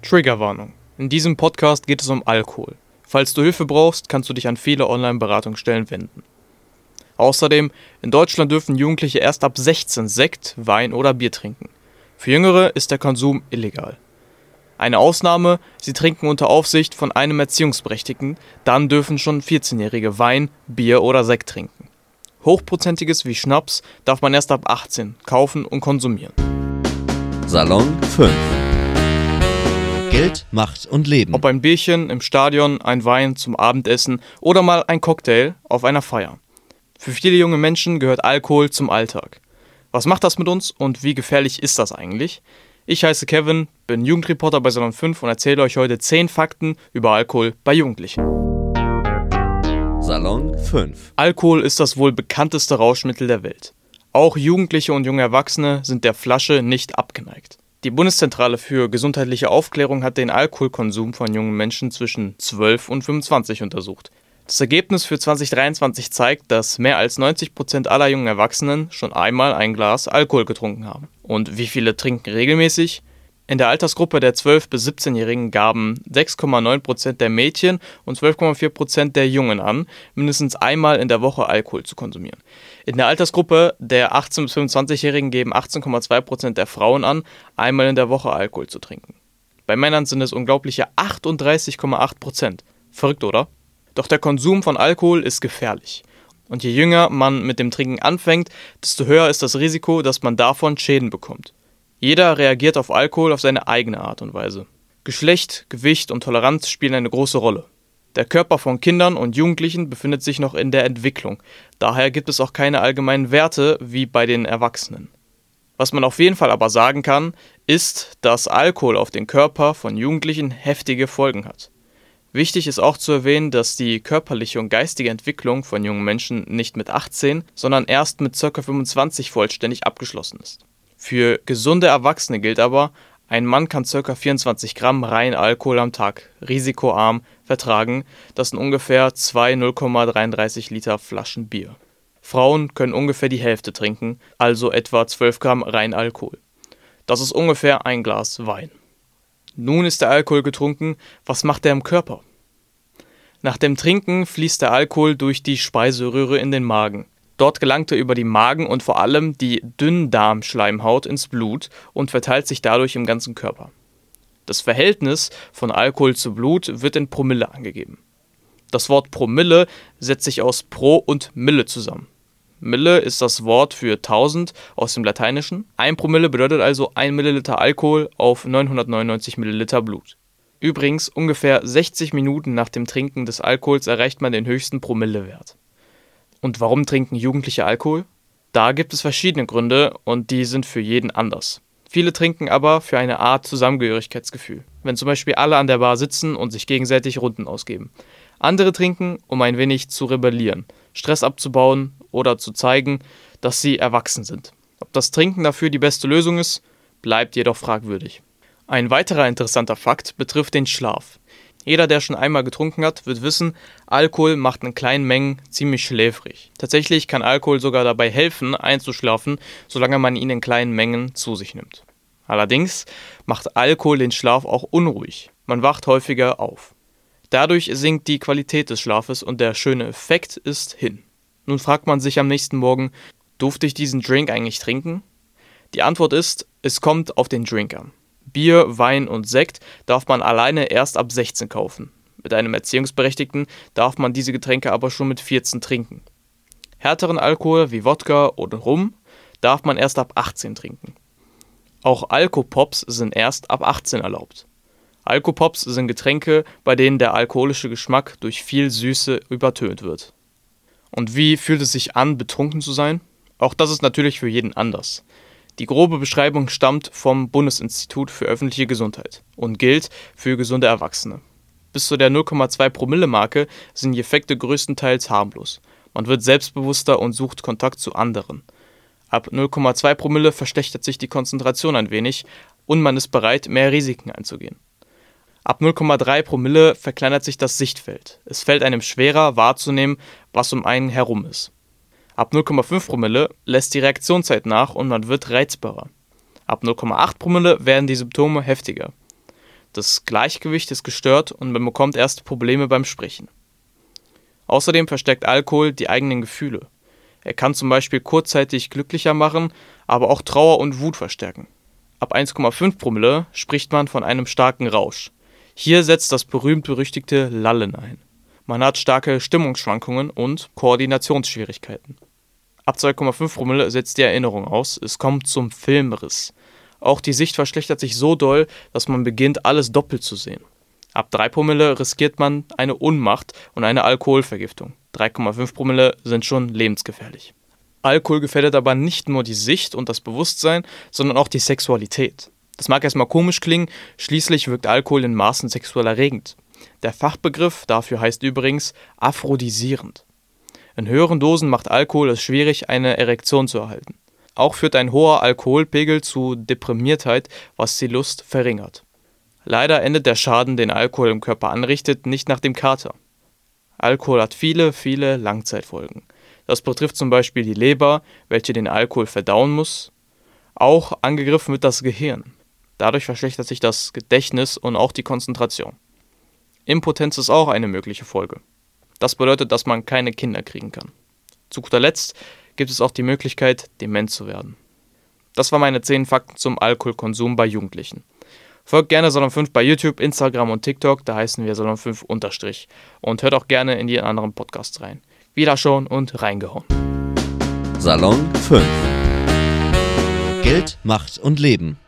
Triggerwarnung. In diesem Podcast geht es um Alkohol. Falls du Hilfe brauchst, kannst du dich an viele Online-Beratungsstellen wenden. Außerdem, in Deutschland dürfen Jugendliche erst ab 16 Sekt, Wein oder Bier trinken. Für Jüngere ist der Konsum illegal. Eine Ausnahme, sie trinken unter Aufsicht von einem Erziehungsberechtigten, dann dürfen schon 14-Jährige Wein, Bier oder Sekt trinken. Hochprozentiges wie Schnaps darf man erst ab 18 kaufen und konsumieren. Salon 5. Geld, Macht und Leben. Ob ein Bierchen im Stadion, ein Wein zum Abendessen oder mal ein Cocktail auf einer Feier. Für viele junge Menschen gehört Alkohol zum Alltag. Was macht das mit uns und wie gefährlich ist das eigentlich? Ich heiße Kevin, bin Jugendreporter bei Salon 5 und erzähle euch heute 10 Fakten über Alkohol bei Jugendlichen. Salon 5. Alkohol ist das wohl bekannteste Rauschmittel der Welt. Auch Jugendliche und junge Erwachsene sind der Flasche nicht abgeneigt. Die Bundeszentrale für gesundheitliche Aufklärung hat den Alkoholkonsum von jungen Menschen zwischen 12 und 25 untersucht. Das Ergebnis für 2023 zeigt, dass mehr als 90% aller jungen Erwachsenen schon einmal ein Glas Alkohol getrunken haben. Und wie viele trinken regelmäßig? In der Altersgruppe der 12- bis 17-Jährigen gaben 6,9% der Mädchen und 12,4% der Jungen an, mindestens einmal in der Woche Alkohol zu konsumieren. In der Altersgruppe der 18- bis 25-Jährigen geben 18,2% der Frauen an, einmal in der Woche Alkohol zu trinken. Bei Männern sind es unglaubliche 38,8%. Verrückt, oder? Doch der Konsum von Alkohol ist gefährlich. Und je jünger man mit dem Trinken anfängt, desto höher ist das Risiko, dass man davon Schäden bekommt. Jeder reagiert auf Alkohol auf seine eigene Art und Weise. Geschlecht, Gewicht und Toleranz spielen eine große Rolle. Der Körper von Kindern und Jugendlichen befindet sich noch in der Entwicklung. Daher gibt es auch keine allgemeinen Werte wie bei den Erwachsenen. Was man auf jeden Fall aber sagen kann, ist, dass Alkohol auf den Körper von Jugendlichen heftige Folgen hat. Wichtig ist auch zu erwähnen, dass die körperliche und geistige Entwicklung von jungen Menschen nicht mit 18, sondern erst mit ca. 25 vollständig abgeschlossen ist. Für gesunde Erwachsene gilt aber, ein Mann kann ca. 24 Gramm rein Alkohol am Tag, risikoarm, vertragen. Das sind ungefähr 2 0,33 Liter Flaschen Bier. Frauen können ungefähr die Hälfte trinken, also etwa 12 Gramm rein Alkohol. Das ist ungefähr ein Glas Wein. Nun ist der Alkohol getrunken, was macht er im Körper? Nach dem Trinken fließt der Alkohol durch die Speiseröhre in den Magen. Dort gelangt er über die Magen- und vor allem die Dünndarmschleimhaut ins Blut und verteilt sich dadurch im ganzen Körper. Das Verhältnis von Alkohol zu Blut wird in Promille angegeben. Das Wort Promille setzt sich aus Pro und Mille zusammen. Mille ist das Wort für 1000 aus dem Lateinischen. 1 Promille bedeutet also 1 Milliliter Alkohol auf 999 Milliliter Blut. Übrigens, ungefähr 60 Minuten nach dem Trinken des Alkohols erreicht man den höchsten Promillewert. Und warum trinken Jugendliche Alkohol? Da gibt es verschiedene Gründe und die sind für jeden anders. Viele trinken aber für eine Art Zusammengehörigkeitsgefühl, wenn zum Beispiel alle an der Bar sitzen und sich gegenseitig Runden ausgeben. Andere trinken, um ein wenig zu rebellieren, Stress abzubauen oder zu zeigen, dass sie erwachsen sind. Ob das Trinken dafür die beste Lösung ist, bleibt jedoch fragwürdig. Ein weiterer interessanter Fakt betrifft den Schlaf. Jeder, der schon einmal getrunken hat, wird wissen, Alkohol macht in kleinen Mengen ziemlich schläfrig. Tatsächlich kann Alkohol sogar dabei helfen, einzuschlafen, solange man ihn in kleinen Mengen zu sich nimmt. Allerdings macht Alkohol den Schlaf auch unruhig. Man wacht häufiger auf. Dadurch sinkt die Qualität des Schlafes und der schöne Effekt ist hin. Nun fragt man sich am nächsten Morgen, durfte ich diesen Drink eigentlich trinken? Die Antwort ist, es kommt auf den Drink an. Bier, Wein und Sekt darf man alleine erst ab 16 kaufen. Mit einem Erziehungsberechtigten darf man diese Getränke aber schon mit 14 trinken. Härteren Alkohol wie Wodka oder Rum darf man erst ab 18 trinken. Auch Alkopops sind erst ab 18 erlaubt. Alkopops sind Getränke, bei denen der alkoholische Geschmack durch viel Süße übertönt wird. Und wie fühlt es sich an, betrunken zu sein? Auch das ist natürlich für jeden anders. Die grobe Beschreibung stammt vom Bundesinstitut für öffentliche Gesundheit und gilt für gesunde Erwachsene. Bis zu der 0,2 Promille-Marke sind die Effekte größtenteils harmlos. Man wird selbstbewusster und sucht Kontakt zu anderen. Ab 0,2 Promille verschlechtert sich die Konzentration ein wenig und man ist bereit, mehr Risiken einzugehen. Ab 0,3 Promille verkleinert sich das Sichtfeld. Es fällt einem schwerer wahrzunehmen, was um einen herum ist. Ab 0,5 Promille lässt die Reaktionszeit nach und man wird reizbarer. Ab 0,8 Promille werden die Symptome heftiger. Das Gleichgewicht ist gestört und man bekommt erste Probleme beim Sprechen. Außerdem verstärkt Alkohol die eigenen Gefühle. Er kann zum Beispiel kurzzeitig glücklicher machen, aber auch Trauer und Wut verstärken. Ab 1,5 Promille spricht man von einem starken Rausch. Hier setzt das berühmt-berüchtigte Lallen ein. Man hat starke Stimmungsschwankungen und Koordinationsschwierigkeiten. Ab 2,5 Promille setzt die Erinnerung aus, es kommt zum Filmriss. Auch die Sicht verschlechtert sich so doll, dass man beginnt, alles doppelt zu sehen. Ab 3 Promille riskiert man eine Ohnmacht und eine Alkoholvergiftung. 3,5 Promille sind schon lebensgefährlich. Alkohol gefährdet aber nicht nur die Sicht und das Bewusstsein, sondern auch die Sexualität. Das mag erstmal komisch klingen, schließlich wirkt Alkohol in Maßen sexuell erregend. Der Fachbegriff dafür heißt übrigens aphrodisierend. In höheren Dosen macht Alkohol es schwierig, eine Erektion zu erhalten. Auch führt ein hoher Alkoholpegel zu Deprimiertheit, was die Lust verringert. Leider endet der Schaden, den Alkohol im Körper anrichtet, nicht nach dem Kater. Alkohol hat viele, viele Langzeitfolgen. Das betrifft zum Beispiel die Leber, welche den Alkohol verdauen muss. Auch angegriffen wird das Gehirn. Dadurch verschlechtert sich das Gedächtnis und auch die Konzentration. Impotenz ist auch eine mögliche Folge. Das bedeutet, dass man keine Kinder kriegen kann. Zu guter Letzt gibt es auch die Möglichkeit, dement zu werden. Das waren meine 10 Fakten zum Alkoholkonsum bei Jugendlichen. Folgt gerne Salon5 bei YouTube, Instagram und TikTok, da heißen wir Salon5_. Und hört auch gerne in die anderen Podcasts rein. Wiederschauen und reingehauen. Salon 5. Geld, Macht und Leben.